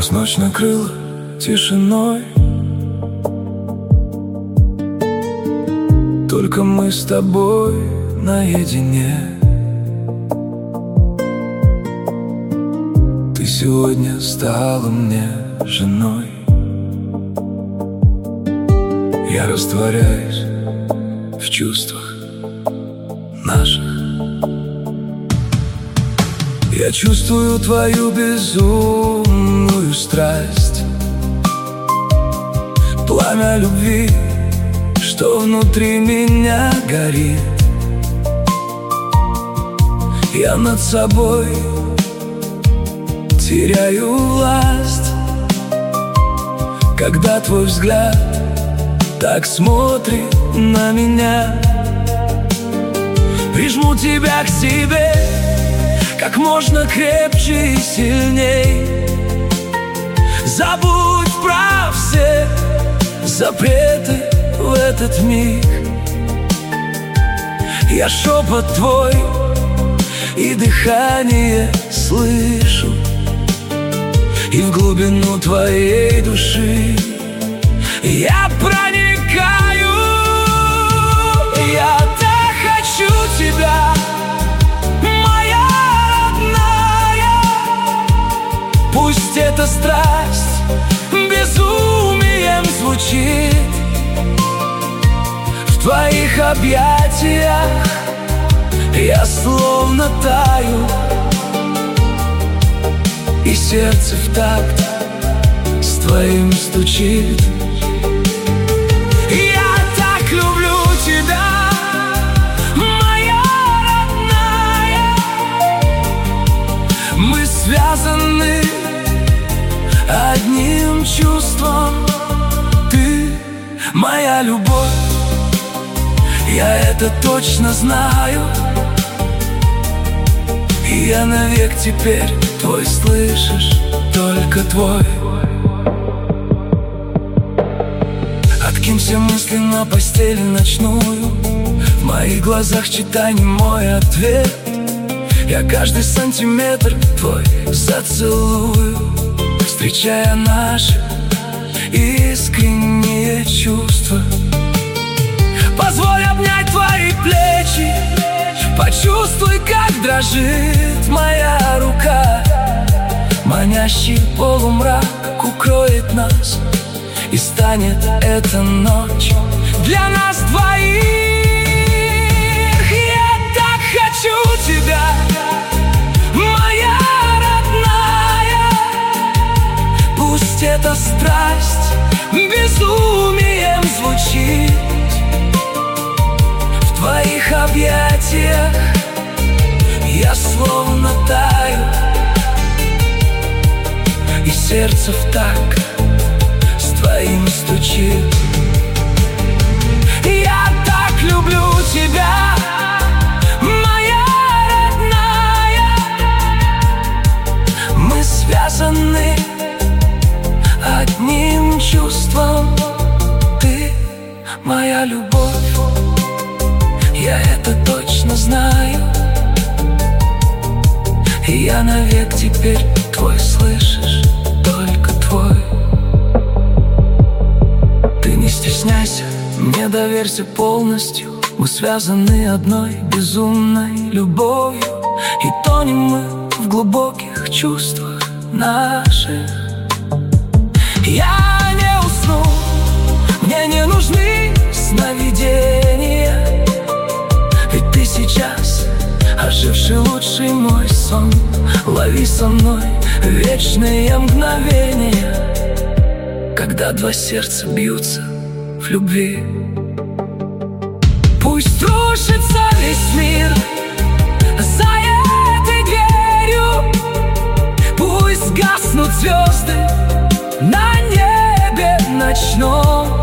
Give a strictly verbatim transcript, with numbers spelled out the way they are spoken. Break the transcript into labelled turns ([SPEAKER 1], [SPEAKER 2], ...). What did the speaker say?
[SPEAKER 1] Нас ночь накрыла тишиной, только мы с тобой наедине. Ты сегодня стала мне женой. Я растворяюсь в чувствах наших. Я чувствую твою безумную страсть, пламя любви, что внутри меня горит. Я над собой теряю власть, когда твой взгляд так смотрит на меня. Прижму тебя к себе как можно крепче и сильней. Забудь про все запреты в этот миг. Я шепот твой и дыхание слышу, и в глубину твоей души я проникаю. Я так хочу тебя, моя родная. Пусть эта страсть безумием звучит. В твоих объятиях я словно таю, и сердце в такт с твоим стучит. Я так люблю тебя, моя родная. Мы связаны одним чувством. Ты моя любовь, я это точно знаю. И я навек теперь твой, слышишь, только твой. Откинь все мысли на постели ночную, в моих глазах читай не мой ответ. Я каждый сантиметр твой зацелую, встречая наши искренние чувства. Позволь обнять твои плечи, почувствуй, как дрожит моя рука. Манящий полумрак укроет нас, и станет эта ночь для нас двоих. Я так хочу тебя, моя родная. Пусть эта страсть безумием звучит. В твоих объятиях я словно таю, и сердце в такт с твоим стучит. Я так люблю тебя, моя родная. Мы связаны одним чувством. Ты моя любовь, я это точно знаю. И я навек теперь твой, слышишь, только твой. Ты не стесняйся, мне доверься полностью. Мы связаны одной безумной любовью, и тонем мы в глубоких чувствах наших. Я не усну, мне не нужны сновидения, ведь ты сейчас оживший лучший мой сон. Лови со мной вечные мгновения, когда два сердца бьются в любви. Пусть рушится весь мир за этой дверью, пусть гаснут звезды на небе ночном.